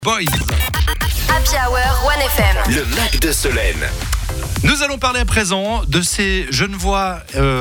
Boys. Happy Hour 1FM. Le Mac de Solène. Nous allons parler à présent de ces jeunes voix,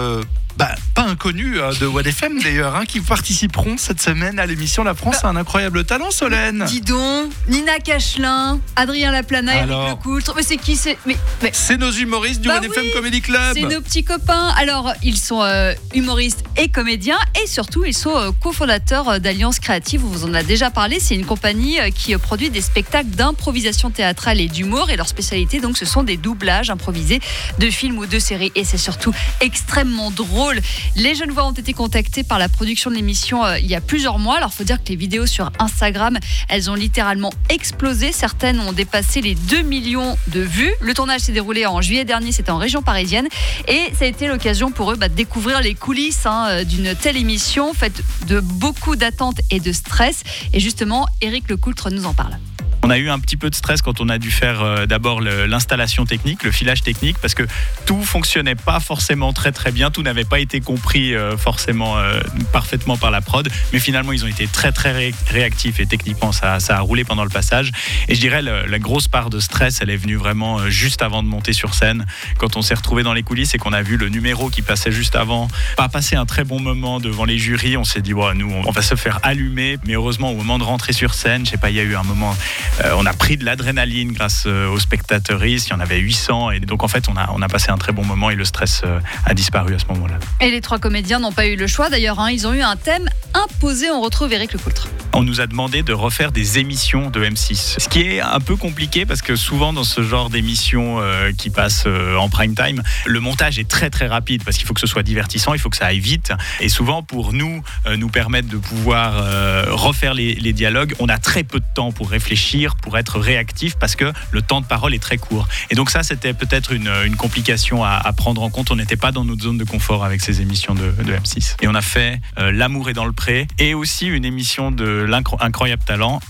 pas inconnus de 1FM d'ailleurs, qui participeront cette semaine à l'émission La France a un incroyable talent, Solène. Dis donc, Nina Cachelin, Adrien Laplana, Eric Alors Lecoultre. Mais c'est qui mais C'est nos humoristes du 1FM Comedy Club. c'est nos petits copains. Alors, ils sont humoristes et comédiens et surtout, ils sont cofondateurs d'Alliance Créative. On vous en a déjà parlé. C'est une compagnie qui produit des spectacles d'improvisation théâtrale et d'humour. Et leur spécialité, donc, ce sont des doublages improvisés de films ou de séries. Et c'est surtout extrêmement drôle. Les jeunes voix ont été contactées par la production de l'émission il y a plusieurs mois. Alors, il faut dire que les vidéos sur Instagram, elles ont littéralement explosé. Certaines ont dépassé les 2 millions de vues. Le tournage s'est déroulé en juillet dernier, c'était en région parisienne. Et ça a été l'occasion pour eux de découvrir les coulisses d'une telle émission, faite de beaucoup d'attentes et de stress. Et justement, Eric Lecoultre nous en parle. On a eu un petit peu de stress quand on a dû faire d'abord l'installation technique, le filage technique, parce que tout fonctionnait pas forcément très très bien, tout n'avait pas été compris forcément parfaitement par la prod, mais finalement ils ont été très très réactifs et techniquement ça a roulé pendant le passage. Et je dirais la grosse part de stress, elle est venue vraiment juste avant de monter sur scène, quand on s'est retrouvé dans les coulisses et qu'on a vu le numéro qui passait juste avant, pas passer un très bon moment devant les jurys. On s'est dit nous on va se faire allumer, mais heureusement au moment de rentrer sur scène, je sais pas, il y a eu un moment. On a pris de l'adrénaline grâce aux spectateurs, il y en avait 800 et donc en fait on a passé un très bon moment et le stress a disparu à ce moment-là. Et les trois comédiens n'ont pas eu le choix d'ailleurs, ils ont eu un thème imposé. On retrouve Eric Lecoultre. On nous a demandé de refaire des émissions de M6, ce qui est un peu compliqué parce que souvent dans ce genre d'émissions qui passent en prime time, le montage est très très rapide parce qu'il faut que ce soit divertissant, il faut que ça aille vite et souvent pour nous permettre de pouvoir refaire les dialogues, on a très peu de temps pour réfléchir, pour être réactif parce que le temps de parole est très court. Et donc ça, c'était peut-être une complication à prendre en compte. On n'était pas dans notre zone de confort avec ces émissions de M6. Et on a fait L'amour est dans le pré et aussi une émission de l'Incroyable Talent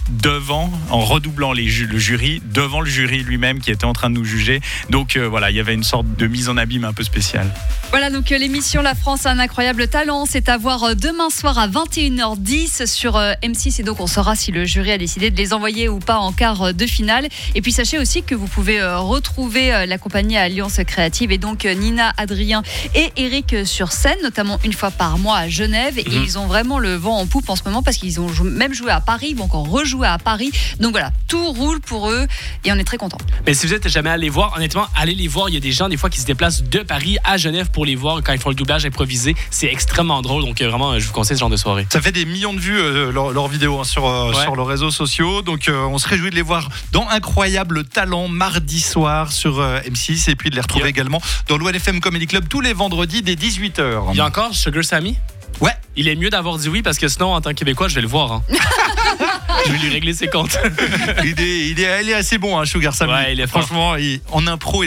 en redoublant le jury, devant le jury lui-même qui était en train de nous juger. Donc il y avait une sorte de mise en abîme un peu spéciale. Voilà, donc l'émission La France a un incroyable talent, c'est à voir demain soir à 21h10 sur M6 et donc on saura si le jury a décidé de les envoyer ou pas en quart de finale. Et puis sachez aussi que vous pouvez retrouver la compagnie Alliance Créative et donc Nina, Adrien et Eric sur scène, notamment une fois par mois à Genève. Et ils ont vraiment le vent en poupe en ce moment parce qu'ils ont même joué à Paris, ils vont encore rejouer à Paris. Donc voilà, tout roule pour eux et on est très contents. Mais si vous n'êtes jamais allé voir, honnêtement, allez les voir. Il y a des gens des fois qui se déplacent de Paris à Genève pour les voir quand ils font le doublage improvisé. C'est extrêmement drôle, donc vraiment je vous conseille ce genre de soirée. Ça fait des millions de vues leurs vidéos sur leurs réseaux sociaux, donc on se réjouit de les voir dans Incroyable Talent mardi soir sur M6 et puis de les retrouver également dans le 1FM Comedy Club tous les vendredis dès 18h. Il y a encore Sugar Sammy? Ouais. Il est mieux d'avoir dit oui parce que sinon en tant que Québécois je vais le voir. Je vais lui régler ses comptes. Il est assez bon, Sugar Sammy. Ouais, il est fort. Franchement, en impro